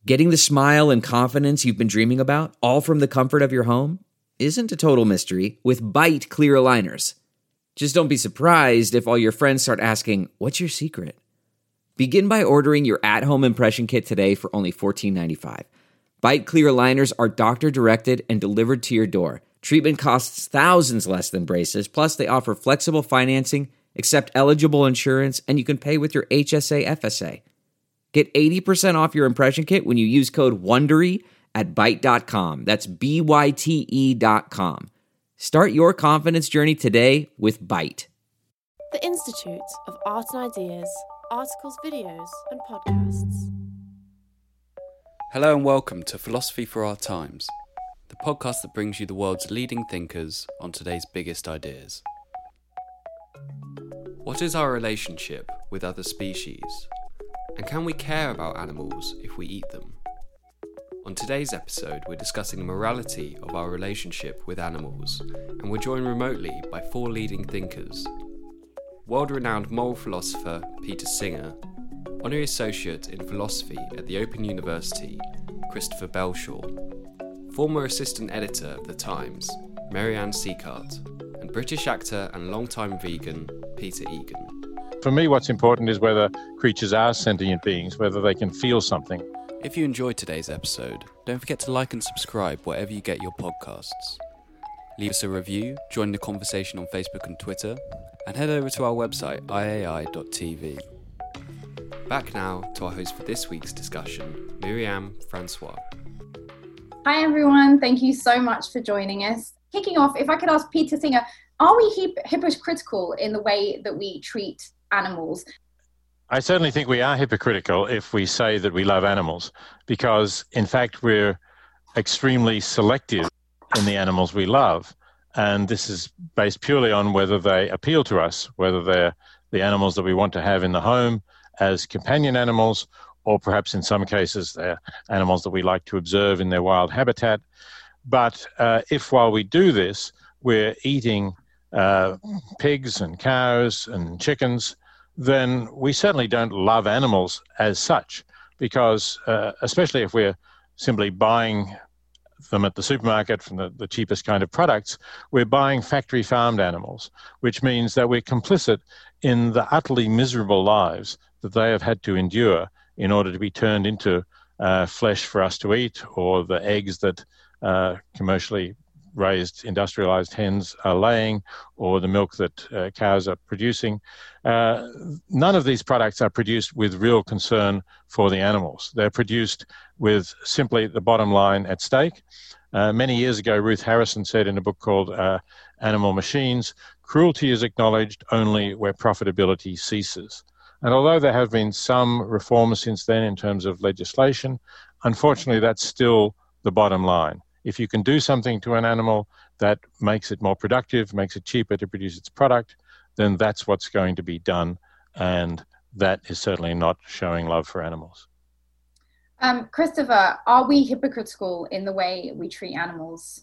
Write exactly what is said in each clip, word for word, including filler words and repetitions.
Getting the smile and confidence you've been dreaming about, all from the comfort of your home, isn't a total mystery with Byte clear aligners. Just don't be surprised if all your friends start asking, "What's your secret?" Begin by ordering your at-home impression kit today for only fourteen ninety-five. Byte clear aligners are doctor-directed and delivered to your door. Treatment costs thousands less than braces, plus they offer flexible financing, accept eligible insurance, and you can pay with your H S A F S A. Get eighty percent off your impression kit when you use code WONDERY at byte dot com. That's B Y T E dot com. Start your confidence journey today with Byte. The Institute of Art and Ideas, articles, videos, and podcasts. Hello and welcome to Philosophy for Our Times, the podcast that brings you the world's leading thinkers on today's biggest ideas. What is our relationship with other species? And can we care about animals if we eat them? On today's episode, we're discussing the morality of our relationship with animals, and we're joined remotely by four leading thinkers. World-renowned moral philosopher Peter Singer, Honorary Associate in Philosophy at the Open University, Christopher Belshaw, former Assistant Editor of The Times, Mary-Anne Sieghart, and British actor and longtime vegan, Peter Egan. For me, what's important is whether creatures are sentient beings, whether they can feel something. If you enjoyed today's episode, don't forget to like and subscribe wherever you get your podcasts. Leave us a review, join the conversation on Facebook and Twitter, and head over to our website, I A I dot T V. Back now to our host for this week's discussion, Myriam Francois. Hi everyone, thank you so much for joining us. Kicking off, if I could ask Peter Singer, are we hip- hypocritical in the way that we treat animals? I certainly think we are hypocritical if we say that we love animals, because in fact we're extremely selective in the animals we love. And this is based purely on whether they appeal to us, whether they're the animals that we want to have in the home as companion animals, or perhaps in some cases they're animals that we like to observe in their wild habitat. But uh, if while we do this, we're eating uh, pigs and cows and chickens, then we certainly don't love animals as such, because uh, especially if we're simply buying them at the supermarket from the, the cheapest kind of products, we're buying factory farmed animals, which means that we're complicit in the utterly miserable lives that they have had to endure in order to be turned into uh, flesh for us to eat, or the eggs that uh, commercially raised industrialized hens are laying, or the milk that uh, cows are producing. Uh, none of these products are produced with real concern for the animals. They're produced with simply the bottom line at stake. Uh, many years ago, Ruth Harrison said in a book called uh, Animal Machines, "Cruelty is acknowledged only where profitability ceases." And although there have been some reforms since then in terms of legislation, unfortunately, that's still the bottom line. If you can do something to an animal that makes it more productive, makes it cheaper to produce its product, then that's what's going to be done. And that is certainly not showing love for animals. Um, Christopher, are we hypocritical in the way we treat animals?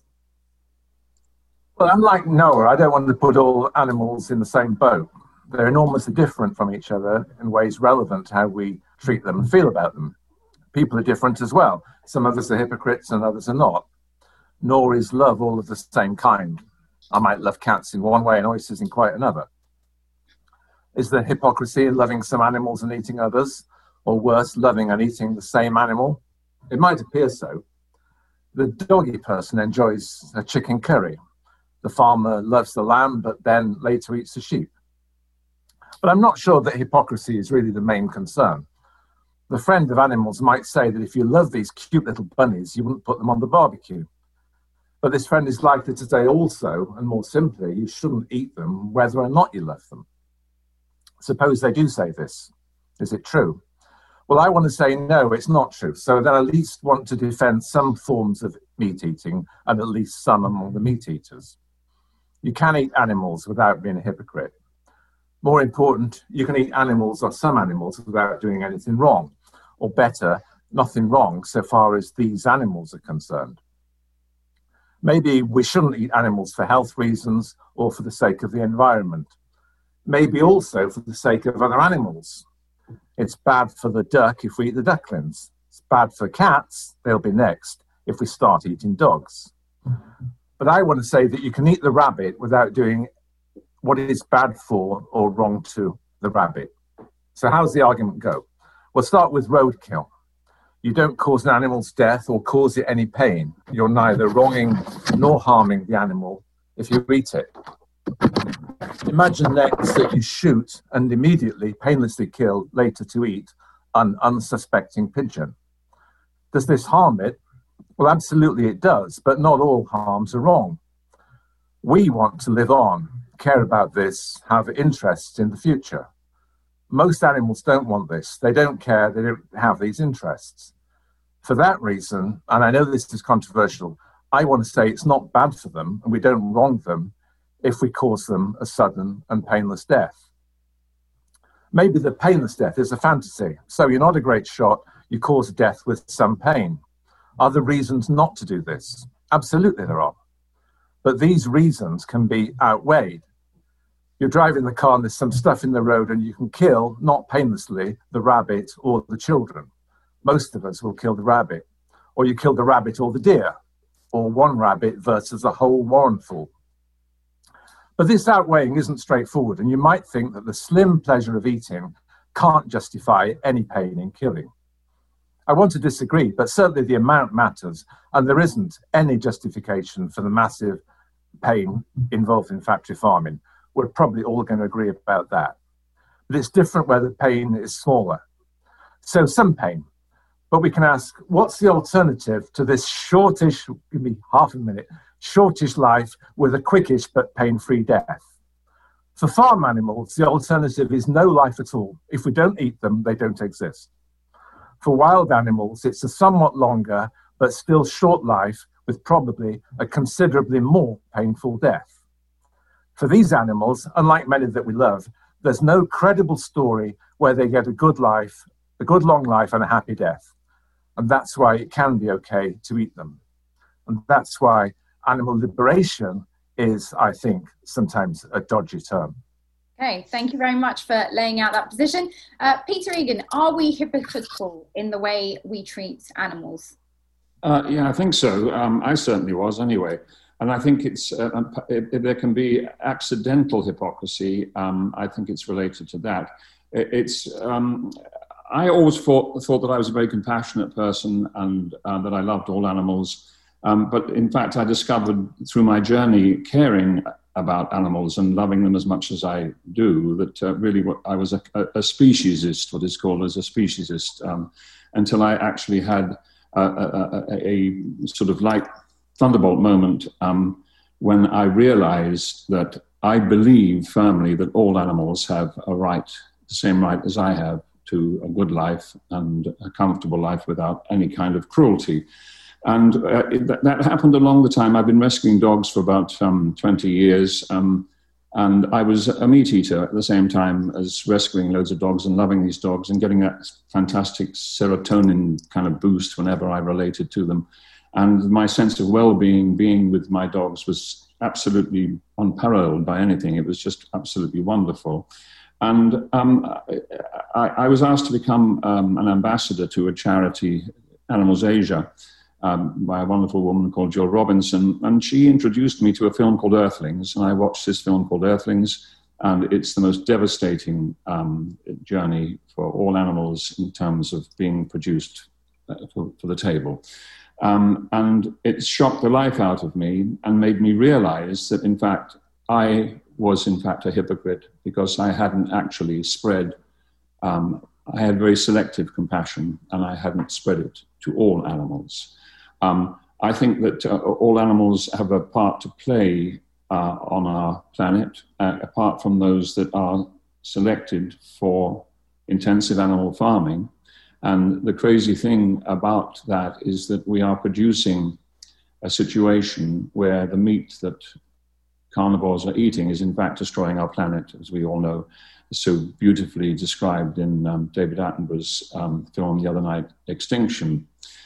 Well, unlike Noah, I don't want to put all animals in the same boat. They're enormously different from each other in ways relevant to how we treat them and feel about them. People are different as well. Some of us are hypocrites and others are not. Nor is love all of the same kind. I might love cats in one way and oysters in quite another. Is there hypocrisy in loving some animals and eating others? Or worse, loving and eating the same animal? It might appear so. The doggy person enjoys a chicken curry. The farmer loves the lamb, but then later eats the sheep. But I'm not sure that hypocrisy is really the main concern. The friend of animals might say that if you love these cute little bunnies, you wouldn't put them on the barbecue. But this friend is likely to say also, and more simply, you shouldn't eat them whether or not you love them. Suppose they do say this. Is it true? Well, I want to say no, it's not true. So then I at least want to defend some forms of meat eating, and at least some among the meat eaters. You can eat animals without being a hypocrite. More important, you can eat animals or some animals without doing anything wrong. Or better, nothing wrong so far as these animals are concerned. Maybe we shouldn't eat animals for health reasons or for the sake of the environment. Maybe also for the sake of other animals. It's bad for the duck if we eat the ducklings. It's bad for cats, they'll be next if we start eating dogs. But I want to say that you can eat the rabbit without doing what is bad for or wrong to the rabbit. So how's the argument go? We'll start with roadkill. You don't cause an animal's death or cause it any pain. You're neither wronging nor harming the animal if you eat it. Imagine next that you shoot and immediately painlessly kill, later to eat, an unsuspecting pigeon. Does this harm it? Well, absolutely it does, but not all harms are wrong. We want to live on, care about this, have interests in the future. Most animals don't want this. They don't care. They don't have these interests. For that reason, and I know this is controversial, I want to say it's not bad for them and we don't wrong them if we cause them a sudden and painless death. Maybe the painless death is a fantasy. So you're not a great shot, you cause death with some pain. Are there reasons not to do this? Absolutely there are. But these reasons can be outweighed. You're driving the car and there's some stuff in the road and you can kill, not painlessly, the rabbit or the children. Most of us will kill the rabbit. Or you kill the rabbit or the deer. Or one rabbit versus a whole warrenful. But this outweighing isn't straightforward, and you might think that the slim pleasure of eating can't justify any pain in killing. I want to disagree, but certainly the amount matters, and there isn't any justification for the massive pain involved in factory farming. We're probably all going to agree about that. But it's different where the pain is smaller. So some pain. But we can ask, what's the alternative to this shortish, give me half a minute, shortish life with a quickish but pain-free death? For farm animals, the alternative is no life at all. If we don't eat them, they don't exist. For wild animals, it's a somewhat longer but still short life with probably a considerably more painful death. For these animals, unlike many that we love, there's no credible story where they get a good life, a good long life and a happy death. And that's why it can be okay to eat them. And that's why animal liberation is, I think, sometimes a dodgy term. Okay, thank you very much for laying out that position. Uh, Peter Egan, are we hypocritical in the way we treat animals? Uh, yeah, I think so. Um, I certainly was anyway. And I think it's uh, it, it, there can be accidental hypocrisy. Um, I think it's related to that. It, it's um, I always thought, thought that I was a very compassionate person and uh, that I loved all animals. Um, but in fact, I discovered through my journey caring about animals and loving them as much as I do that uh, really what I was a, a speciesist, what is called as a speciesist, um, until I actually had a, a, a, a sort of light thunderbolt moment um, when I realized that I believe firmly that all animals have a right, the same right as I have, to a good life and a comfortable life without any kind of cruelty. And uh, it, that, that happened along the time. I've been rescuing dogs for about um, twenty years. Um, and I was a meat eater at the same time as rescuing loads of dogs and loving these dogs and getting that fantastic serotonin kind of boost whenever I related to them. And my sense of well-being, being with my dogs, was absolutely unparalleled by anything. It was just absolutely wonderful. And um, I, I was asked to become um, an ambassador to a charity, Animals Asia, um, by a wonderful woman called Jill Robinson. And she introduced me to a film called Earthlings. And I watched this film called Earthlings. And it's the most devastating um, journey for all animals in terms of being produced uh, for, for the table. Um, and it shocked the life out of me and made me realize that, in fact, I was in fact a hypocrite because I hadn't actually spread, um, I had very selective compassion and I hadn't spread it to all animals. Um, I think that uh, all animals have a part to play uh, on our planet, uh, apart from those that are selected for intensive animal farming. And the crazy thing about that is that we are producing a situation where the meat that carnivores are eating is in fact destroying our planet, as we all know, so beautifully described in um, David Attenborough's um, film The Other Night, Extinction.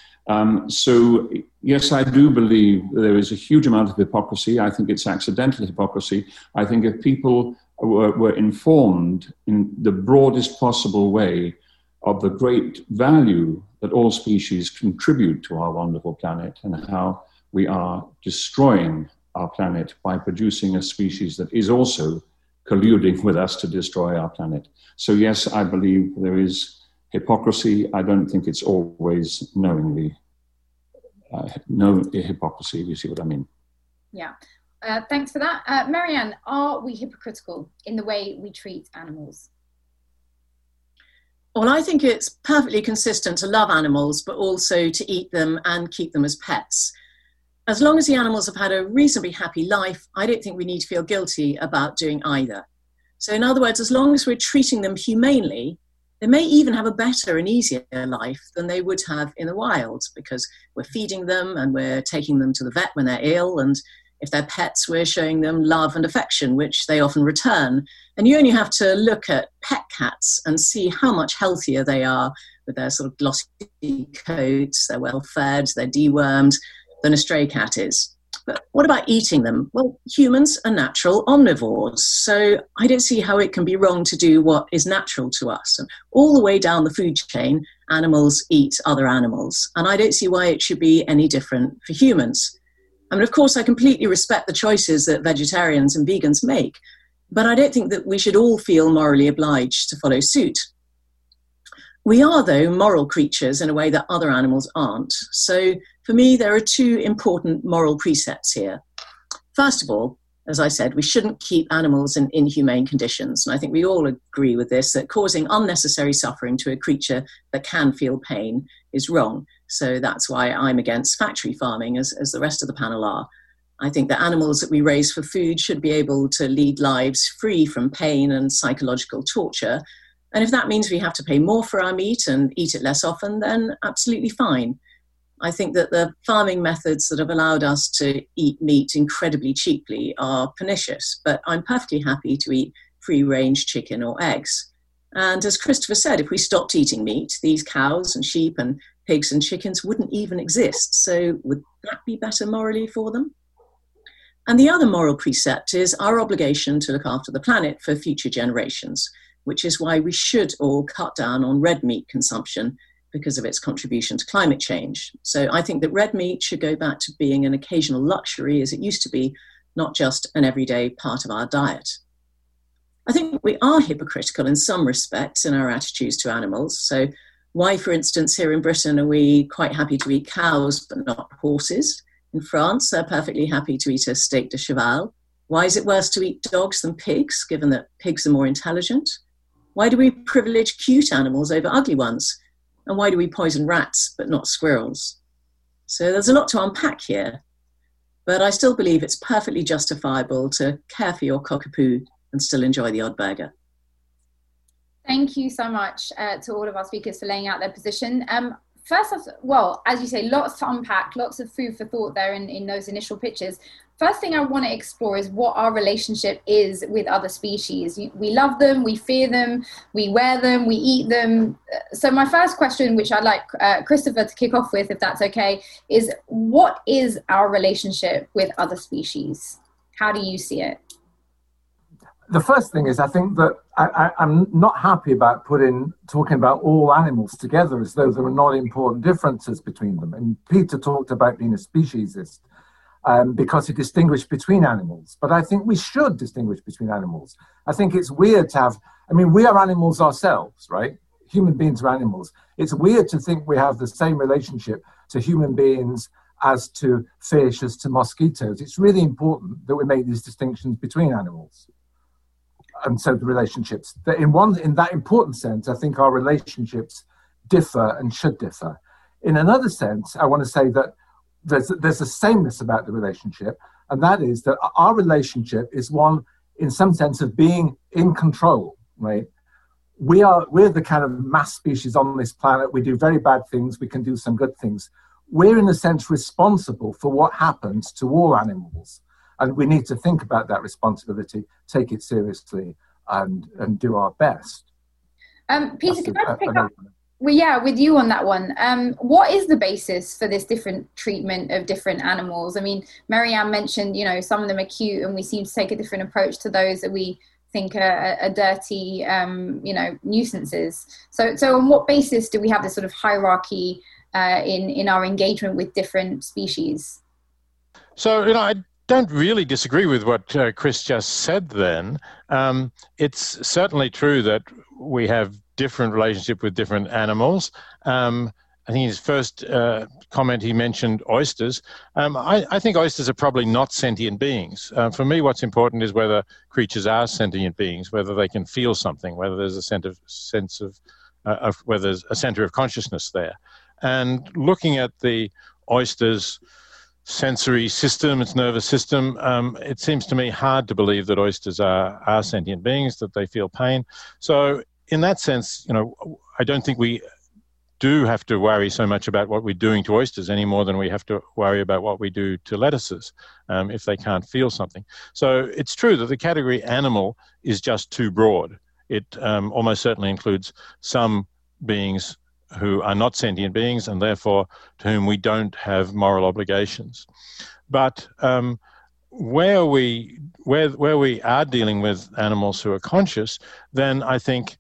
Um, so yes, I do believe there is a huge amount of hypocrisy. I think it's accidental hypocrisy. I think if people were, were informed in the broadest possible way of the great value that all species contribute to our wonderful planet, and how we are destroying our planet by producing a species that is also colluding with us to destroy our planet. So yes, I believe there is hypocrisy. I don't think it's always knowingly uh, no hypocrisy, if you see what I mean. Yeah, uh, thanks for that. Uh, Marianne, are we hypocritical in the way we treat animals? Well, I think it's perfectly consistent to love animals, but also to eat them and keep them as pets. As long as the animals have had a reasonably happy life, I don't think we need to feel guilty about doing either. So in other words, as long as we're treating them humanely, they may even have a better and easier life than they would have in the wild, because we're feeding them and we're taking them to the vet when they're ill, and if they're pets, we're showing them love and affection, which they often return. And you only have to look at pet cats and see how much healthier they are with their sort of glossy coats, they're well fed, they're dewormed, than a stray cat is. But what about eating them? Well, humans are natural omnivores, so I don't see how it can be wrong to do what is natural to us. And all the way down the food chain, animals eat other animals, and I don't see why it should be any different for humans. I mean, of course, I completely respect the choices that vegetarians and vegans make, but I don't think that we should all feel morally obliged to follow suit. We are, though, moral creatures in a way that other animals aren't. So for me, there are two important moral precepts here. First of all, as I said, we shouldn't keep animals in inhumane conditions. And I think we all agree with this, that causing unnecessary suffering to a creature that can feel pain is wrong. So that's why I'm against factory farming, as, as the rest of the panel are. I think that animals that we raise for food should be able to lead lives free from pain and psychological torture. And if that means we have to pay more for our meat and eat it less often, then absolutely fine. I think that the farming methods that have allowed us to eat meat incredibly cheaply are pernicious, but I'm perfectly happy to eat free-range chicken or eggs. And as Christopher said, if we stopped eating meat, these cows and sheep and pigs and chickens wouldn't even exist. So would that be better morally for them? And the other moral precept is our obligation to look after the planet for future generations, which is why we should all cut down on red meat consumption because of its contribution to climate change. So I think that red meat should go back to being an occasional luxury as it used to be, not just an everyday part of our diet. I think we are hypocritical in some respects in our attitudes to animals. So why, for instance, here in Britain are we quite happy to eat cows but not horses? In France, they're perfectly happy to eat a steak de cheval. Why is it worse to eat dogs than pigs, given that pigs are more intelligent? Why do we privilege cute animals over ugly ones? And why do we poison rats but not squirrels? So there's a lot to unpack here, but I still believe it's perfectly justifiable to care for your cockapoo and still enjoy the odd burger. Thank you so much uh, to all of our speakers for laying out their position. Um, first off, well, as you say, lots to unpack, lots of food for thought there in, in those initial pictures. First thing I want to explore is what our relationship is with other species. We love them, we fear them, we wear them, we eat them. So my first question, which I'd like uh, Christopher to kick off with, if that's okay, is what is our relationship with other species? How do you see it? The first thing is, I think that I, I, I'm not happy about putting talking about all animals together as though there are not important differences between them. And Peter talked about being a speciesist um, because he distinguished between animals. But I think we should distinguish between animals. I think it's weird to have, I mean, we are animals ourselves, right? Human beings are animals. It's weird to think we have the same relationship to human beings as to fish, as to mosquitoes. It's really important that we make these distinctions between animals. And so the relationships, that in one, in that important sense, I think our relationships differ and should differ. In another sense, I want to say that there's there's a sameness about the relationship, and that is that our relationship is one, in some sense, of being in control. Right? We are we're the kind of mass species on this planet. We do very bad things. We can do some good things. We're in a sense responsible for what happens to all animals. And we need to think about that responsibility, take it seriously, and and do our best. Um, Peter, can I pick up? Well, yeah, with you on that one. Um, what is the basis for this different treatment of different animals? I mean, Marianne mentioned, you know, some of them are cute, and we seem to take a different approach to those that we think are, are dirty, um, you know, nuisances. So, so on what basis do we have this sort of hierarchy uh, in in our engagement with different species? So, you know, I don't really disagree with what uh, Chris just said. Then um, it's certainly true that we have different relationship with different animals. Um, I think his first uh, comment, he mentioned oysters. Um, I, I think oysters are probably not sentient beings. Uh, for me, what's important is whether creatures are sentient beings, whether they can feel something, whether there's a sense of, sense of, uh, of whether there's a center of consciousness there. And looking at the oyster's sensory system, its nervous system, um, it seems to me hard to believe that oysters are, are sentient beings, that they feel pain. So in that sense, you know, I don't think we do have to worry so much about what we're doing to oysters any more than we have to worry about what we do to lettuces um, if they can't feel something. So it's true that the category animal is just too broad. It um, almost certainly includes some beings who are not sentient beings and therefore to whom we don't have moral obligations. But um, where we where where we are dealing with animals who are conscious, then I think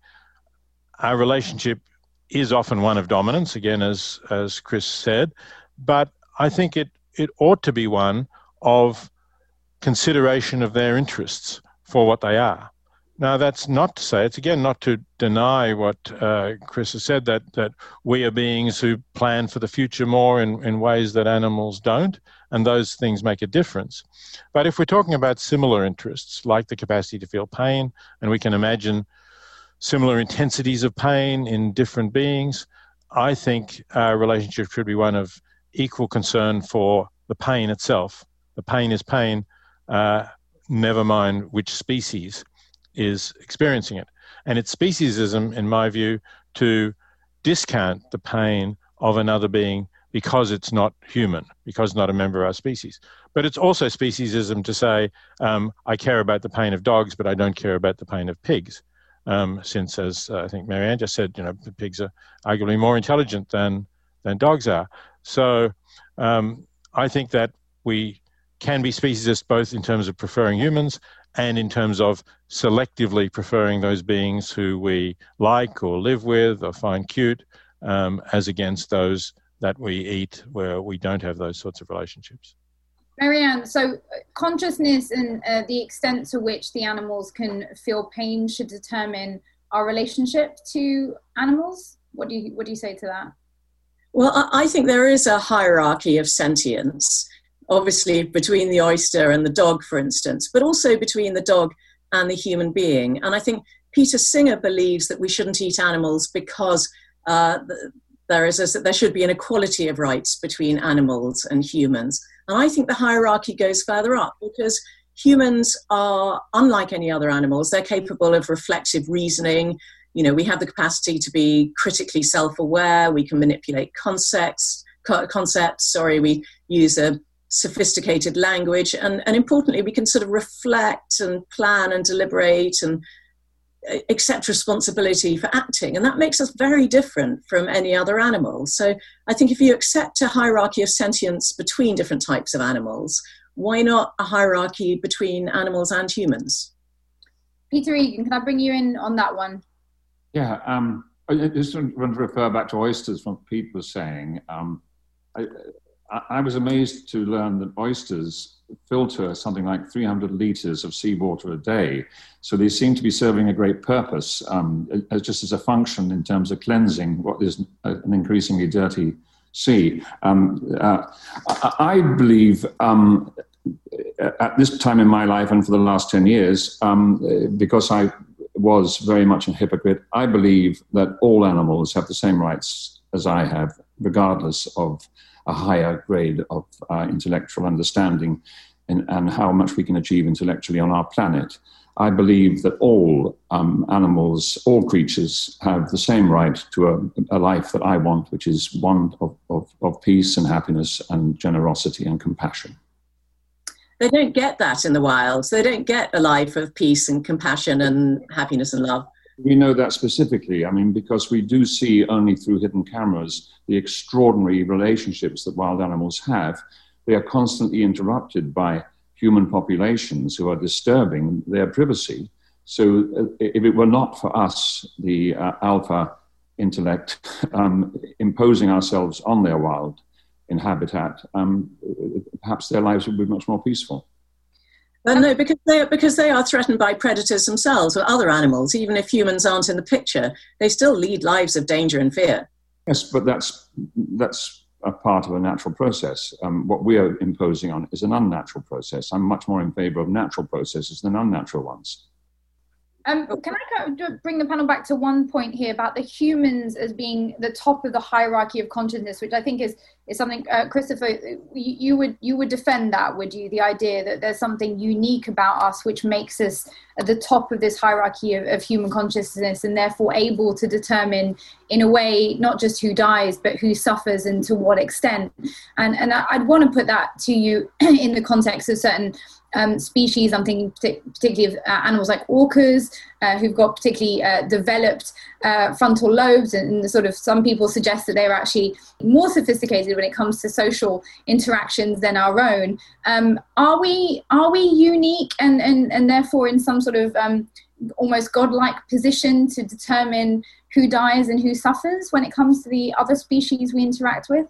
our relationship is often one of dominance, again, as as Chris said, but I think it, it ought to be one of consideration of their interests for what they are. Now, that's not to say, it's again not to deny what uh, Chris has said, that that we are beings who plan for the future more in, in ways that animals don't, and those things make a difference. But if we're talking about similar interests, like the capacity to feel pain, and we can imagine similar intensities of pain in different beings, I think our relationship should be one of equal concern for the pain itself. The pain is pain, uh, never mind which species is experiencing it. And it's speciesism, in my view, to discount the pain of another being because it's not human, because it's not a member of our species. But it's also speciesism to say, um, I care about the pain of dogs, but I don't care about the pain of pigs. Um, since, as uh, I think Marianne just said, you know, pigs are arguably more intelligent than than dogs are. So um, I think that we can be speciesist both in terms of preferring humans and in terms of selectively preferring those beings who we like or live with or find cute, um, as against those that we eat where we don't have those sorts of relationships. Marianne, so consciousness and uh, the extent to which the animals can feel pain should determine our relationship to animals. What do you what do you say to that? Well, I think there is a hierarchy of sentience, obviously between the oyster and the dog, for instance, but also between the dog and the human being. And I think Peter Singer believes that we shouldn't eat animals because uh, there is a, there should be an equality of rights between animals and humans. And I think the hierarchy goes further up because humans are unlike any other animals. They're capable of reflective reasoning. You know, we have the capacity to be critically self-aware. We can manipulate concepts, concepts, sorry, we use a sophisticated language. And, and importantly, we can sort of reflect and plan and deliberate and accept responsibility for acting. And that makes us very different from any other animal. So I think if you accept a hierarchy of sentience between different types of animals, why not a hierarchy between animals and humans? Peter Egan, can I bring you in on that one? Yeah, um, I just want to refer back to oysters from what Pete was saying. Um, I, I was amazed to learn that oysters filter something like three hundred litres of seawater a day. So they seem to be serving a great purpose, um, as just as a function in terms of cleansing what is an increasingly dirty sea. Um, uh, I, I believe um, at this time in my life and for the last ten years, um, because I was very much a hypocrite, I believe that all animals have the same rights as I have, regardless of a higher grade of uh, intellectual understanding and, and how much we can achieve intellectually on our planet. I believe that all um, animals, all creatures have the same right to a, a life that I want, which is one of, of, of peace and happiness and generosity and compassion. They don't get that in the wild. They don't get a life of peace and compassion and happiness and love. We know that specifically, I mean, because we do see only through hidden cameras the extraordinary relationships that wild animals have. They are constantly interrupted by human populations who are disturbing their privacy. So uh, if it were not for us, the uh, alpha intellect, um, imposing ourselves on their wild in habitat, um, perhaps their lives would be much more peaceful. Well, no, because they, because they are threatened by predators themselves or other animals. Even if humans aren't in the picture, they still lead lives of danger and fear. Yes, but that's that's a part of a natural process. Um, what we are imposing on is an unnatural process. I'm much more in favour of natural processes than unnatural ones. Um, can I go, bring the panel back to one point here about the humans as being the top of the hierarchy of consciousness, which I think is is something, uh, Christopher, you, you would you would defend that, would you? The idea that there's something unique about us which makes us at the top of this hierarchy of, of human consciousness, and therefore able to determine, in a way, not just who dies, but who suffers and to what extent. And and I'd want to put that to you in the context of certain Um, species. I'm thinking partic- particularly of uh, animals like orcas, uh, who've got particularly uh, developed uh, frontal lobes, and, and the sort of some people suggest that they're actually more sophisticated when it comes to social interactions than our own. Um, are we are we unique and and and therefore in some sort of um, almost godlike position to determine who dies and who suffers when it comes to the other species we interact with?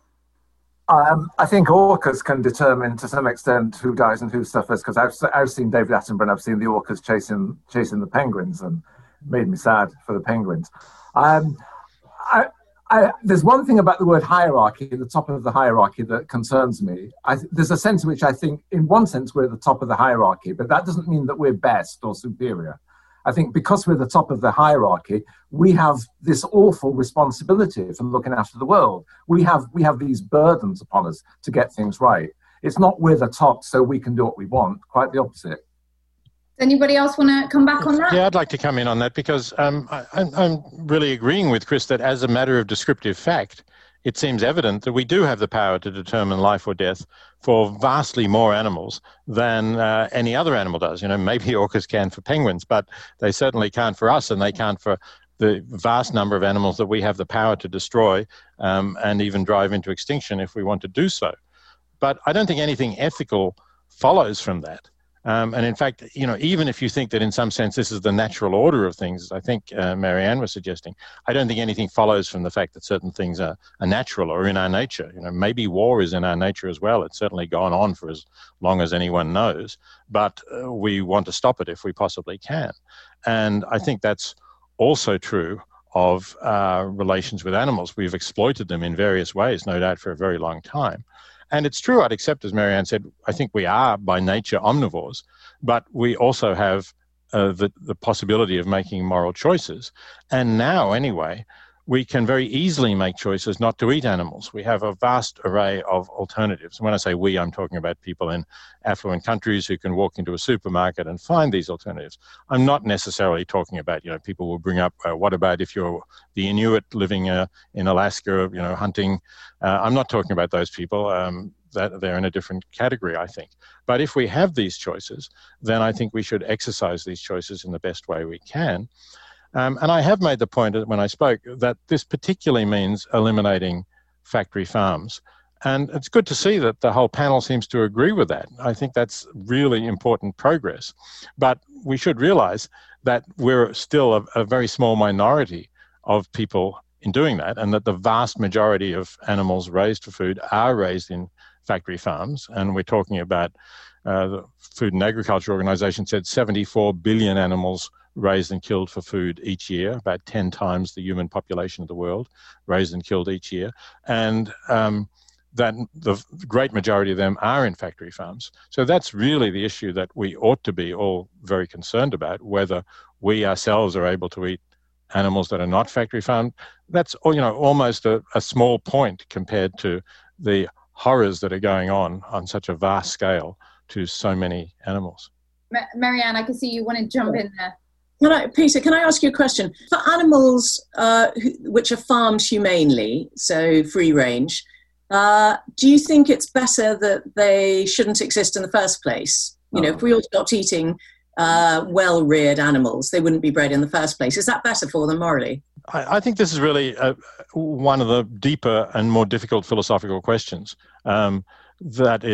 Um, I think orcas can determine to some extent who dies and who suffers, because I've, I've seen David Attenborough and I've seen the orcas chasing chasing the penguins, and made me sad for the penguins. Um, I, I, there's one thing about the word hierarchy, the top of the hierarchy, that concerns me. I, there's a sense in which I think, in one sense, we're at the top of the hierarchy, but that doesn't mean that we're best or superior. I think because we're the top of the hierarchy, we have this awful responsibility for looking after the world. We have we have these burdens upon us to get things right. It's not we're the top so we can do what we want, quite the opposite. Does anybody else want to come back on that? Yeah, I'd like to come in on that, because um, I, I'm really agreeing with Chris that as a matter of descriptive fact, it seems evident that we do have the power to determine life or death for vastly more animals than uh, any other animal does. You know, maybe orcas can for penguins, but they certainly can't for us, and they can't for the vast number of animals that we have the power to destroy um, and even drive into extinction if we want to do so. But I don't think anything ethical follows from that. Um, and in fact, you know, even if you think that in some sense this is the natural order of things, as I think uh, Marianne was suggesting, I don't think anything follows from the fact that certain things are, are natural or in our nature. You know, maybe war is in our nature as well. It's certainly gone on for as long as anyone knows, but uh, we want to stop it if we possibly can. And I think that's also true of uh, relations with animals. We've exploited them in various ways, no doubt, for a very long time. And it's true, I'd accept, as Marianne said, I think we are by nature omnivores, but we also have uh, the, the possibility of making moral choices. And now, anyway, we can very easily make choices not to eat animals. We have a vast array of alternatives. And when I say we, I'm talking about people in affluent countries who can walk into a supermarket and find these alternatives. I'm not necessarily talking about, you know, people will bring up, uh, what about if you're the Inuit living uh, in Alaska, you know, hunting? Uh, I'm not talking about those people. Um, that they're in a different category, I think. But if we have these choices, then I think we should exercise these choices in the best way we can. Um, and I have made the point when I spoke that this particularly means eliminating factory farms. And it's good to see that the whole panel seems to agree with that. I think that's really important progress. But we should realize that we're still a, a very small minority of people in doing that, and that the vast majority of animals raised for food are raised in factory farms. And we're talking about, uh, the Food and Agriculture Organization said seventy-four billion animals raised and killed for food each year, about ten times the human population of the world raised and killed each year. And um, that the great majority of them are in factory farms. So that's really the issue that we ought to be all very concerned about, whether we ourselves are able to eat animals that are not factory farmed. That's, you know, almost a, a small point compared to the horrors that are going on on such a vast scale to so many animals. Marianne, I can see you want to jump in there. Can I, Peter, can I ask you a question? For animals uh, who, which are farmed humanely, so free range, uh, do you think it's better that they shouldn't exist in the first place? You oh. know, if we all stopped eating uh, well-reared animals, they wouldn't be bred in the first place. Is that better for them morally? I, I think this is really uh, one of the deeper and more difficult philosophical questions. Um, that is,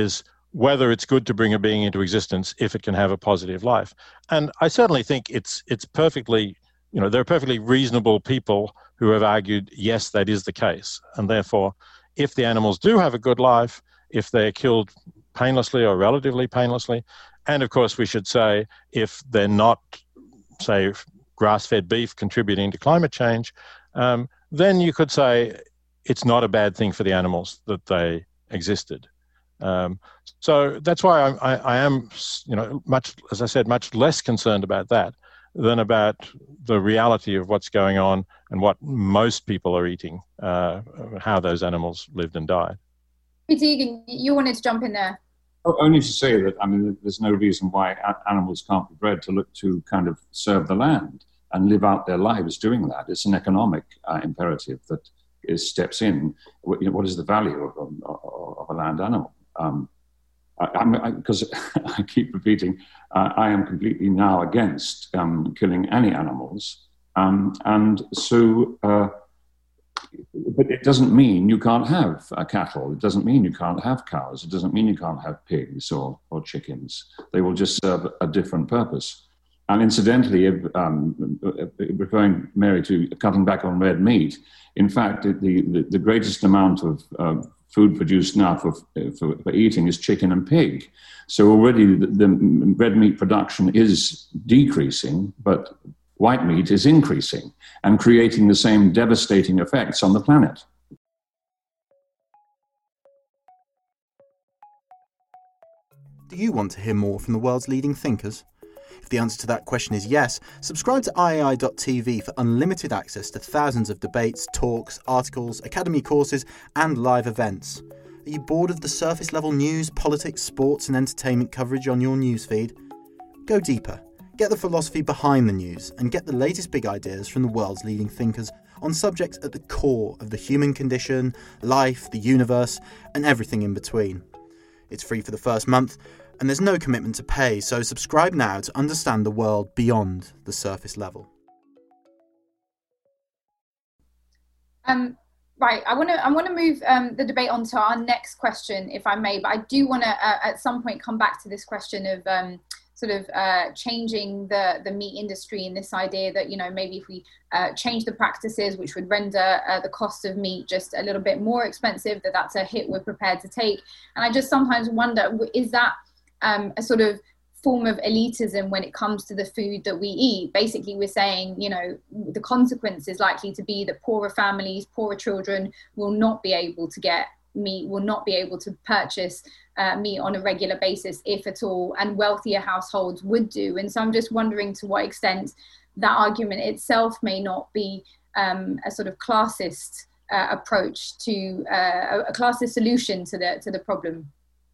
whether it's good to bring a being into existence if it can have a positive life. And I certainly think it's it's perfectly, you know, there are perfectly reasonable people who have argued, yes, that is the case. And therefore, if the animals do have a good life, if they're killed painlessly or relatively painlessly, and of course we should say if they're not, say, grass-fed beef contributing to climate change, um, then you could say it's not a bad thing for the animals that they existed. Um, so that's why I, I, I am, you know, much, as I said, much less concerned about that than about the reality of what's going on and what most people are eating, uh, how those animals lived and died. Peter Egan, you wanted to jump in there. Oh, only to say that, I mean, there's no reason why animals can't be bred to look to kind of serve the land and live out their lives doing that. It's an economic uh, imperative that is, steps in. What, you know, what is the value of, of, of a land animal? Um, because I, I, I keep repeating, uh, I am completely now against um, killing any animals. Um, and so, uh, but it doesn't mean you can't have uh, cattle. It doesn't mean you can't have cows. It doesn't mean you can't have pigs or, or chickens. They will just serve a different purpose. And incidentally, um, referring, Mary, to cutting back on red meat, in fact, the, the, the greatest amount of uh, food produced now for, for, for eating is chicken and pig. So already the, the red meat production is decreasing, but white meat is increasing and creating the same devastating effects on the planet. Do you want to hear more from the world's leading thinkers? If the answer to that question is yes, subscribe to I A I dot T V for unlimited access to thousands of debates, talks, articles, academy courses, and live events. Are you bored of the surface level news, politics, sports, and entertainment coverage on your newsfeed? Go deeper. Get the philosophy behind the news and get the latest big ideas from the world's leading thinkers on subjects at the core of the human condition, life, the universe, and everything in between. It's free for the first month, and there's no commitment to pay, so subscribe now to understand the world beyond the surface level. Um, right, I want to I want to move um, the debate on to our next question, if I may, but I do want to uh, at some point come back to this question of um, sort of uh, changing the, the meat industry and this idea that, you know, maybe if we uh, change the practices, which would render uh, the cost of meat just a little bit more expensive, that that's a hit we're prepared to take. And I just sometimes wonder, is that um, a sort of form of elitism when it comes to the food that we eat? Basically, we're saying, you know, the consequence is likely to be that poorer families, poorer children will not be able to get meat, will not be able to purchase uh, meat on a regular basis, if at all, and wealthier households would do. And so I'm just wondering to what extent that argument itself may not be um, a sort of classist uh, approach to uh, a classist solution to the to the problem.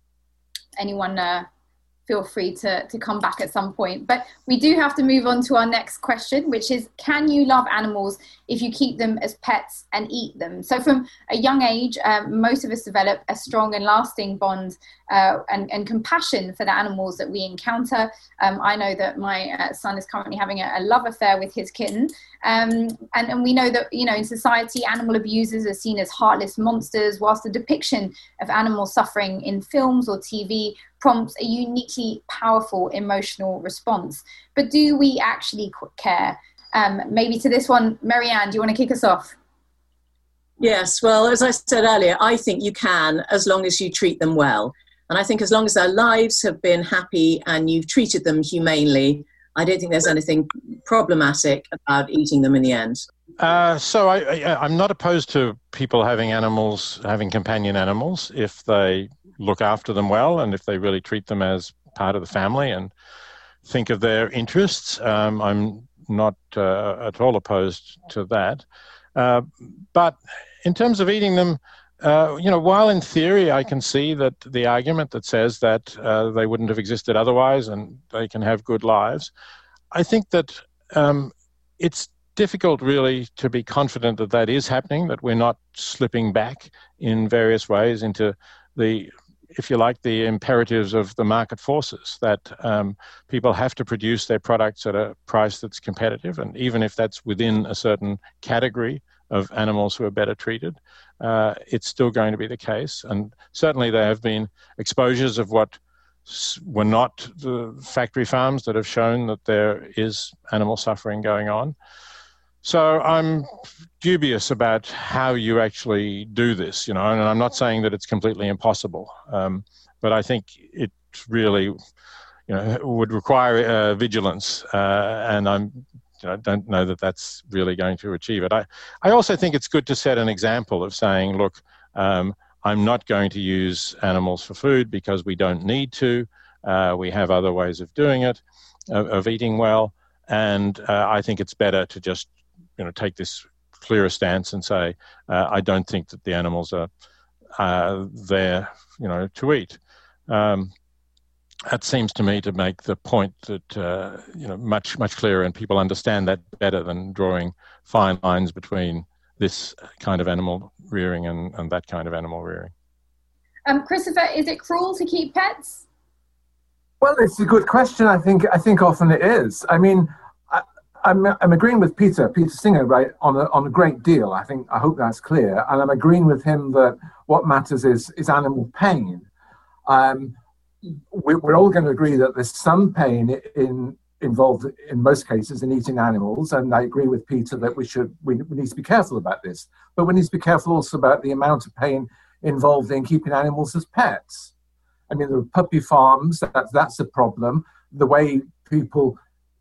Anyone uh, feel free to, to come back at some point. But we do have to move on to our next question, which is, can you love animals if you keep them as pets and eat them? So from a young age, um, most of us develop a strong and lasting bond uh, and, and compassion for the animals that we encounter. Um, I know that my uh, son is currently having a, a love affair with his kitten. Um, and, and we know that, you know, in society, animal abusers are seen as heartless monsters, whilst the depiction of animal suffering in films or T V prompts a uniquely powerful emotional response. But do we actually care? Um, maybe to this one, Marianne, do you want to kick us off? Yes, well, as I said earlier, I think you can, as long as you treat them well. And I think as long as their lives have been happy and you've treated them humanely, I don't think there's anything problematic about eating them in the end. Uh, so I, I, I'm not opposed to people having animals, having companion animals, if they look after them well and if they really treat them as part of the family and think of their interests. Um, I'm not uh, at all opposed to that. Uh, but in terms of eating them, uh, you know, while in theory I can see that the argument that says that uh, they wouldn't have existed otherwise and they can have good lives, I think that um, it's difficult really to be confident that that is happening, that we're not slipping back in various ways into the, if you like, the imperatives of the market forces, that um, people have to produce their products at a price that's competitive. And even if that's within a certain category of animals who are better treated. Uh, it's still going to be the case. And certainly there have been exposures of what were not the factory farms that have shown that there is animal suffering going on. So I'm dubious about how you actually do this, you know, and I'm not saying that it's completely impossible, um, but I think it really, you know, would require uh, vigilance, uh, and I'm, you know, don't know that that's really going to achieve it. I, I also think it's good to set an example of saying, look, um, I'm not going to use animals for food because we don't need to. Uh, we have other ways of doing it, of, of eating well, and uh, I think it's better to just, you know, take this clearer stance and say, uh, I don't think that the animals are uh, there, you know, to eat. Um, that seems to me to make the point that, uh, you know, much, much clearer, and people understand that better than drawing fine lines between this kind of animal rearing and, and that kind of animal rearing. Um, Christopher, is it cruel to keep pets? Well, it's a good question. I think I think often it is. I mean, I, I'm I'm agreeing with Peter, Peter Singer, right, on a on a great deal. I think I hope that's clear, and I'm agreeing with him that what matters is is animal pain. Um, we, we're all going to agree that there's some pain in involved in most cases in eating animals, and I agree with Peter that we should we, we need to be careful about this. But we need to be careful also about the amount of pain involved in keeping animals as pets. I mean, there are puppy farms, that, that's a problem. The way people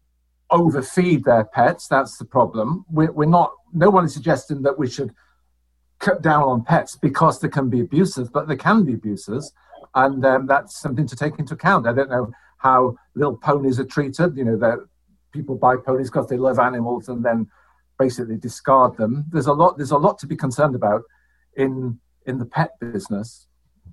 overfeed their pets, that's the problem. We're, we're not, no one is suggesting that we should cut down on pets because there can be abuses, but there can be abuses, and um, that's something to take into account. I don't know how little ponies are treated. You know, that people buy ponies because they love animals and then basically discard them. There's a lot, there's a lot to be concerned about in in the pet business.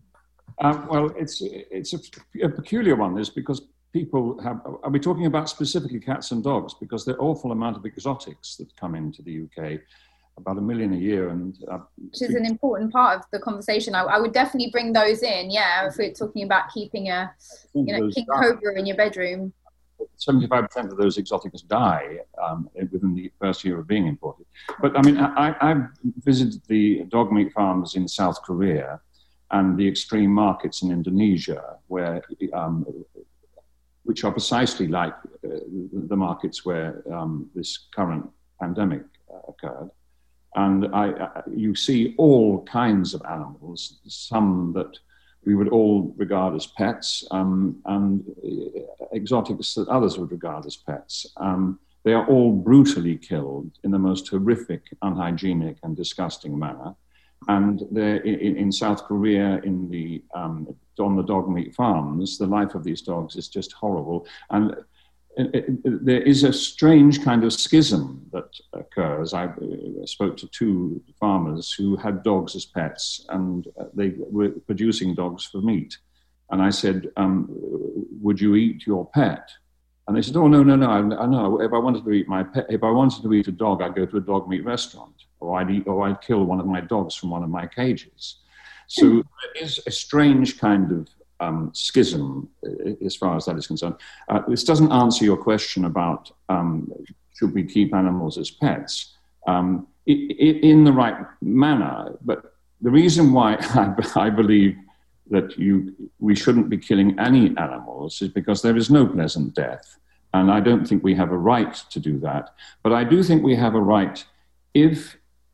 Uh, well, it's it's a, a peculiar one, this, because people have, are we talking about specifically cats and dogs? Because there are awful amount of exotics that come into the U K, about a million a year. and uh, Which is an important part of the conversation. I, I would definitely bring those in, yeah, if we're talking about keeping a, you know, king cobra in your bedroom. seventy-five percent of those exoticas die um, within the first year of being imported. But I mean, I, I've visited the dog meat farms in South Korea and the extreme markets in Indonesia, where, um, which are precisely like uh, the markets where um, this current pandemic uh, occurred. And I, I, you see all kinds of animals, some that we would all regard as pets, um, and exotics that others would regard as pets. Um, they are all brutally killed in the most horrific, unhygienic and disgusting manner. And they're in, in South Korea, in the um, on the dog meat farms, the life of these dogs is just horrible. And it, it, there is a strange kind of schism that occurs. I spoke to two farmers who had dogs as pets, and they were producing dogs for meat. And I said, um, would you eat your pet? And they said, oh, no, no, no, I, I know. If I wanted to eat my pet, if I wanted to eat a dog, I'd go to a dog meat restaurant, or I'd eat, or I'd kill one of my dogs from one of my cages. So mm. there is a strange kind of um, schism as far as that is concerned. Uh, this doesn't answer your question about um, should we keep animals as pets um, it, it, in the right manner. But the reason why I, I believe that you we shouldn't be killing any animals is because there is no pleasant death. And I don't think we have a right to do that. But I do think we have a right, if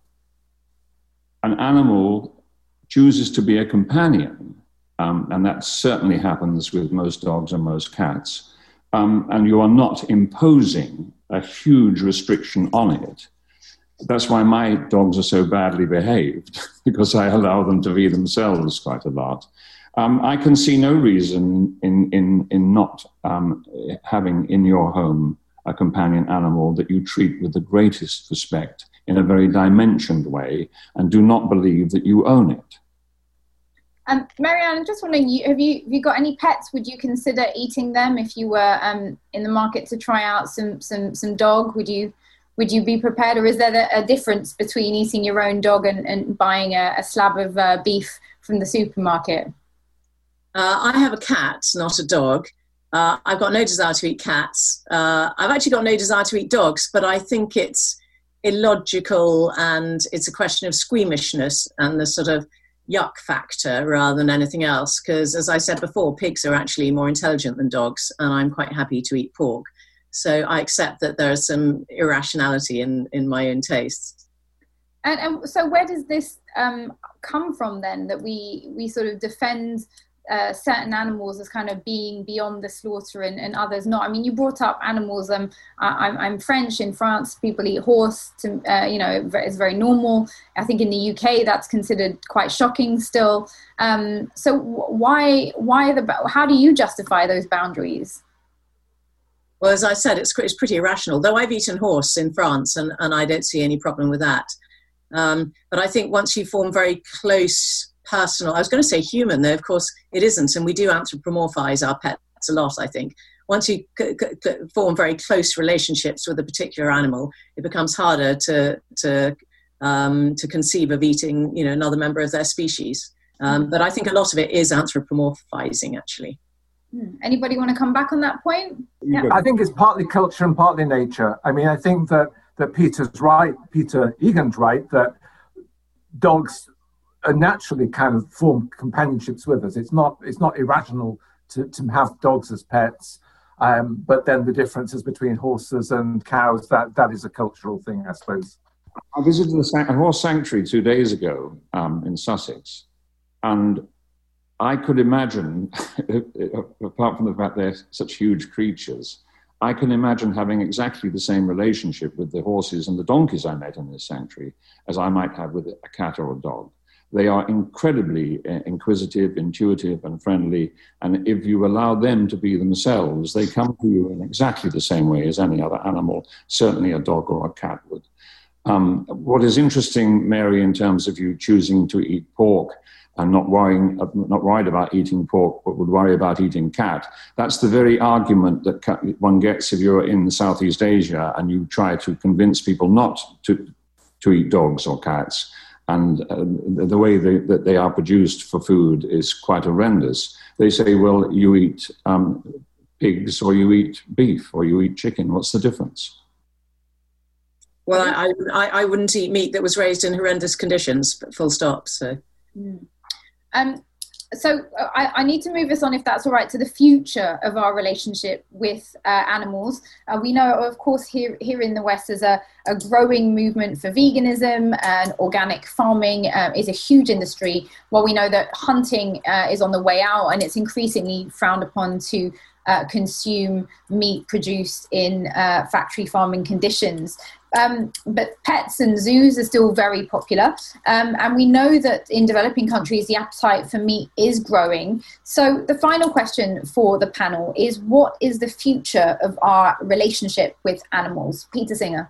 an animal chooses to be a companion, um, and that certainly happens with most dogs and most cats, um, and you are not imposing a huge restriction on it. That's why my dogs are so badly behaved, because I allow them to be themselves quite a lot. Um, I can see no reason in, in, in not um, having in your home a companion animal that you treat with the greatest respect in a very dimensioned way, and do not believe that you own it. Um, Marianne, I'm just wondering, you, have you have you got any pets? Would you consider eating them if you were um, in the market to try out some some some dog? Would you would you be prepared, or is there a, a difference between eating your own dog and, and buying a, a slab of uh, beef from the supermarket? Uh, I have a cat, not a dog. Uh, I've got no desire to eat cats. Uh, I've actually got no desire to eat dogs, but I think it's illogical, and it's a question of squeamishness and the sort of yuck factor rather than anything else. Because as I said before, pigs are actually more intelligent than dogs, and I'm quite happy to eat pork. So I accept that there is some irrationality in, in my own tastes. And, and so where does this um, come from then, that we, we sort of defend uh, certain animals as kind of being beyond the slaughter and, and others not? I mean, you brought up animals. Um, I, I'm, I'm French. In France, people eat horse. To, uh, you know, it's very normal. I think in the U K, that's considered quite shocking still. Um, so why, why the, how do you justify those boundaries? Well, as I said, it's, it's pretty irrational, though I've eaten horse in France and, and I don't see any problem with that. Um, but I think once you form very close personal, I was going to say human, though of course it isn't, and we do anthropomorphize our pets a lot, I think. Once you c- c- form very close relationships with a particular animal, it becomes harder to to um, to conceive of eating, you know, another member of their species. Um, but I think a lot of it is anthropomorphizing, actually. Anybody want to come back on that point? Yeah. I think it's partly culture and partly nature. I mean, I think that, that Peter's right, Peter Egan's right, that dogs are naturally kind of form companionships with us. It's not it's not irrational to, to have dogs as pets. Um, but then the differences between horses and cows, that, that is a cultural thing, I suppose. I visited a horse sanctuary two days ago um, in Sussex, and I could imagine, apart from the fact they're such huge creatures, I can imagine having exactly the same relationship with the horses and the donkeys I met in this sanctuary as I might have with a cat or a dog. They are incredibly inquisitive, intuitive, and friendly, and if you allow them to be themselves, they come to you in exactly the same way as any other animal, certainly a dog or a cat would. Um, what is interesting, Mary, in terms of you choosing to eat pork, and not worrying, not worried about eating pork, but would worry about eating cat. That's the very argument that one gets if you're in Southeast Asia and you try to convince people not to to eat dogs or cats. And uh, the way they, that they are produced for food is quite horrendous. They say, well, you eat um, pigs or you eat beef or you eat chicken. What's the difference? Well, I, I, I wouldn't eat meat that was raised in horrendous conditions, full stop. So. Mm. Um, so I, I need to move us on, if that's all right, to the future of our relationship with uh, animals. Uh, we know, of course, here here in the West, there's a, a growing movement for veganism, and organic farming uh, is a huge industry. While we know that hunting uh, is on the way out, and it's increasingly frowned upon to uh, consume meat produced in uh, factory farming conditions. Um, but pets and zoos are still very popular. Um, and we know that in developing countries, the appetite for meat is growing. So the final question for the panel is, what is the future of our relationship with animals? Peter Singer.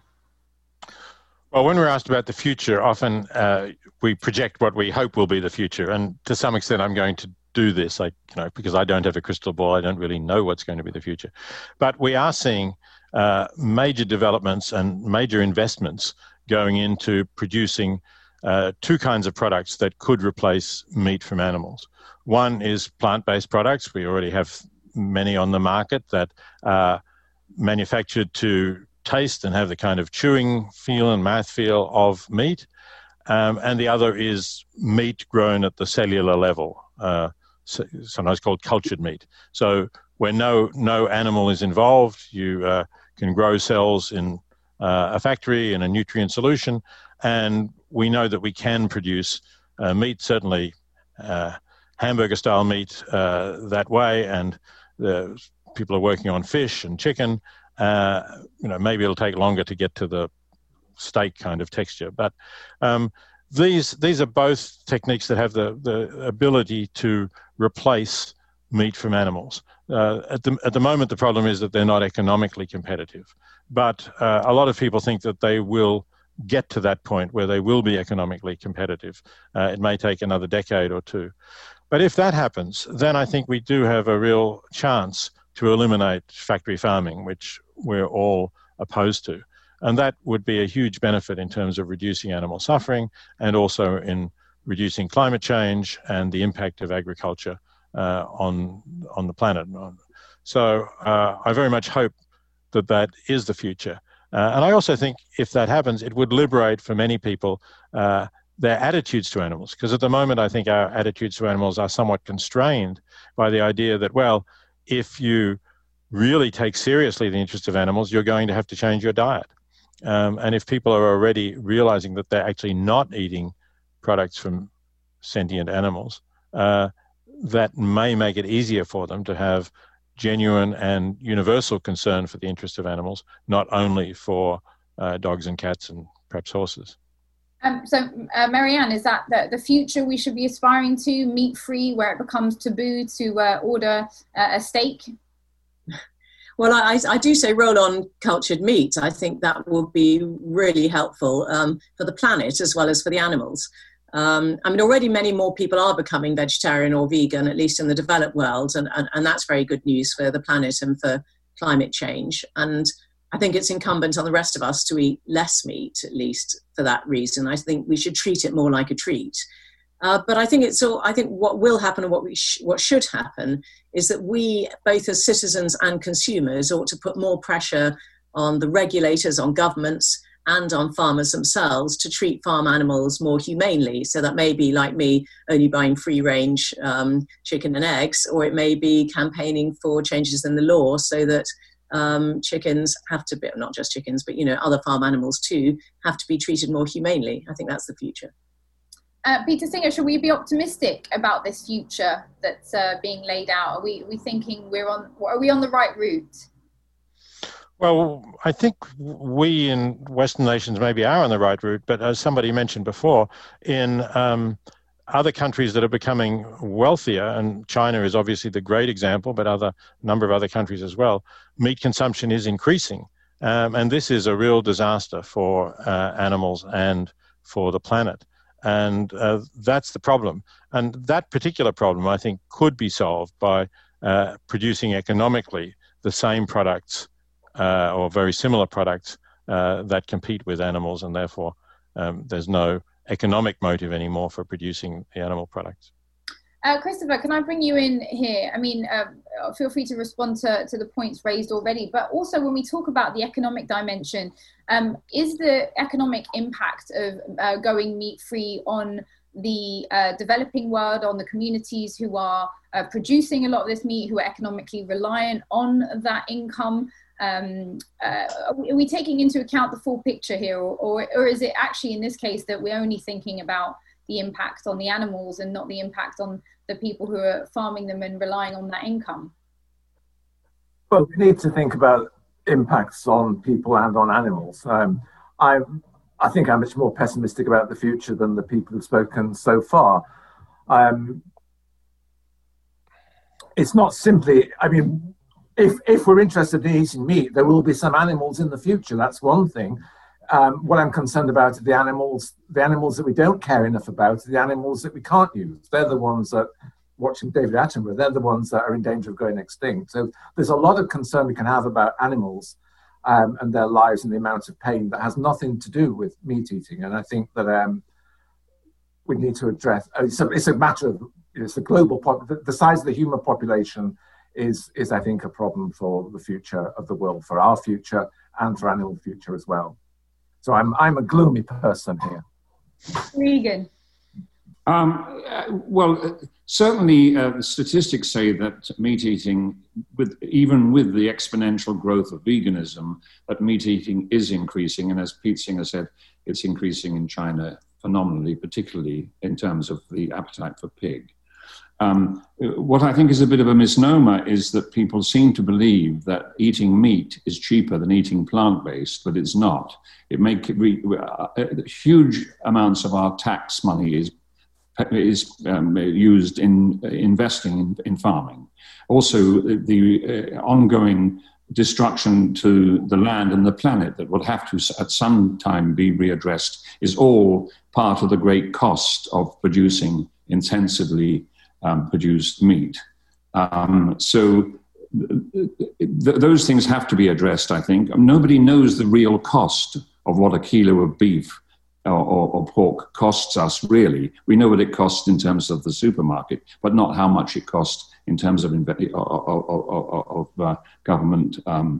Well, when we're asked about the future, often uh, we project what we hope will be the future. And to some extent, I'm going to do this, like, you know, because I don't have a crystal ball. I don't really know what's going to be the future. But we are seeing Uh, major developments and major investments going into producing uh, two kinds of products that could replace meat from animals. One is plant-based products. We already have many on the market that are manufactured to taste and have the kind of chewing feel and mouthfeel of meat. Um, and the other is meat grown at the cellular level, uh, sometimes called cultured meat. So where no, no animal is involved, you uh, can grow cells in uh, a factory in a nutrient solution, and we know that we can produce uh, meat, certainly uh, hamburger-style meat uh, that way, and the people are working on fish and chicken. Uh, you know, maybe it'll take longer to get to the steak kind of texture, but um, these these are both techniques that have the, the ability to replace meat from animals. Uh, at the at the moment, the problem is that they're not economically competitive. But uh, a lot of people think that they will get to that point where they will be economically competitive. Uh, it may take another decade or two. But if that happens, then I think we do have a real chance to eliminate factory farming, which we're all opposed to. And that would be a huge benefit in terms of reducing animal suffering and also in reducing climate change and the impact of agriculture Uh, on on the planet. So uh, I very much hope that that is the future. Uh, and I also think if that happens, it would liberate for many people uh, their attitudes to animals. Because at the moment, I think our attitudes to animals are somewhat constrained by the idea that, well, if you really take seriously the interest of animals, you're going to have to change your diet. Um, and if people are already realizing that they're actually not eating products from sentient animals, uh, that may make it easier for them to have genuine and universal concern for the interest of animals, not only for uh, dogs and cats and perhaps horses. Um, so, uh, Marianne, is that the, the future we should be aspiring to, meat-free, where it becomes taboo to uh, order uh, a steak? Well, I, I do say roll on cultured meat. I think that will be really helpful um, for the planet as well as for the animals. Um, I mean, already many more people are becoming vegetarian or vegan, at least in the developed world, and, and, and that's very good news for the planet and for climate change. And I think it's incumbent on the rest of us to eat less meat, at least for that reason. I think we should treat it more like a treat. Uh, but I think it's all. I think what will happen and what we sh- what should happen is that we, both as citizens and consumers, ought to put more pressure on the regulators, on governments, and on farmers themselves to treat farm animals more humanely. So that may be, like me, only buying free-range um, chicken and eggs, or it may be campaigning for changes in the law so that um, chickens have to be, not just chickens, but you know, other farm animals too, have to be treated more humanely. I think that's the future. Uh, Peter Singer, should we be optimistic about this future that's uh, being laid out? Are we, are we thinking we're on, are we on the right route? Well, I think we in Western nations maybe are on the right route, but as somebody mentioned before, in um, other countries that are becoming wealthier, and China is obviously the great example, but other number of other countries as well, meat consumption is increasing. Um, and this is a real disaster for uh, animals and for the planet. And uh, that's the problem. And that particular problem, I think, could be solved by uh, producing economically the same products uh, or very similar products uh, that compete with animals, and therefore um, there's no economic motive anymore for producing the animal products. Uh, Christopher, can I bring you in here? I mean, uh, feel free to respond to, to the points raised already, but also when we talk about the economic dimension, um, is the economic impact of uh, going meat-free on the uh, developing world, on the communities who are uh, producing a lot of this meat, who are economically reliant on that income? Um, uh, are we taking into account the full picture here, or, or, or is it actually in this case that we're only thinking about the impact on the animals and not the impact on the people who are farming them and relying on that income? Well, we need to think about impacts on people and on animals. Um, I, I think I'm much more pessimistic about the future than the people who've spoken so far. Um, it's not simply, I mean, if, if we're interested in eating meat, there will be some animals in the future. That's one thing. Um, what I'm concerned about are the animals, the animals that we don't care enough about, the animals that we can't use. They're the ones that, watching David Attenborough, they're the ones that are in danger of going extinct. So there's a lot of concern we can have about animals um, and their lives and the amount of pain that has nothing to do with meat eating. And I think that um, we need to address, it's a, it's a matter of, it's a global, pop, the, the size of the human population is, is, I think, a problem for the future of the world, for our future and for animal future as well. So I'm I'm a gloomy person here. Regan. Um, uh, well, certainly uh, the statistics say that meat eating, with even with the exponential growth of veganism, that meat eating is increasing. And as Pete Singer said, it's increasing in China phenomenally, particularly in terms of the appetite for pig. Um, what I think is a bit of a misnomer is that people seem to believe that eating meat is cheaper than eating plant-based, but it's not. It make we, uh, huge amounts of our tax money is is um, used in uh, investing in, in farming. Also, the uh, ongoing destruction to the land and the planet that will have to at some time be readdressed is all part of the great cost of producing intensively Um, produced meat. Um, so th- th- those things have to be addressed, I think. Nobody knows the real cost of what a kilo of beef or, or, or pork costs us, really. We know what it costs in terms of the supermarket, but not how much it costs in terms of, inve- of, of, of uh, government um,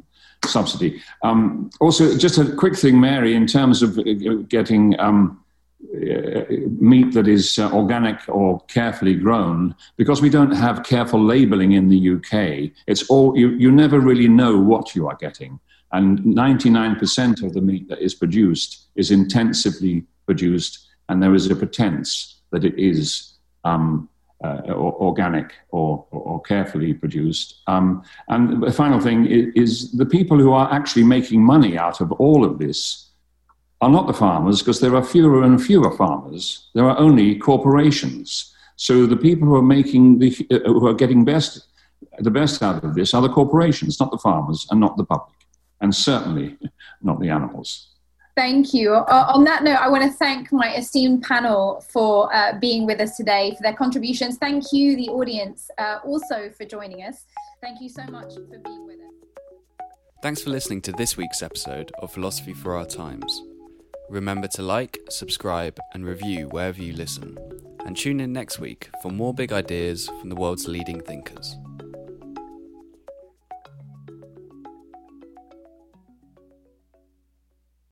subsidy. Um, also, just a quick thing, Mary, in terms of getting um, uh, meat that is uh, organic or carefully grown, because we don't have careful labeling in the U K, it's all you, you never really know what you are getting. And ninety-nine percent of the meat that is produced is intensively produced, and there is a pretense that it is um, uh, organic or, or carefully produced. Um, and the final thing is, is the people who are actually making money out of all of this are not the farmers, because there are fewer and fewer farmers. There are only corporations. So the people who are making the, uh, who are getting best, the best out of this are the corporations, not the farmers and not the public, and certainly not the animals. Thank you. Uh, on that note, I want to thank my esteemed panel for uh, being with us today, for their contributions. Thank you, the audience, uh, also for joining us. Thank you so much for being with us. Thanks for listening to this week's episode of Philosophy for Our Times. Remember to like, subscribe, and review wherever you listen. And tune in next week for more big ideas from the world's leading thinkers.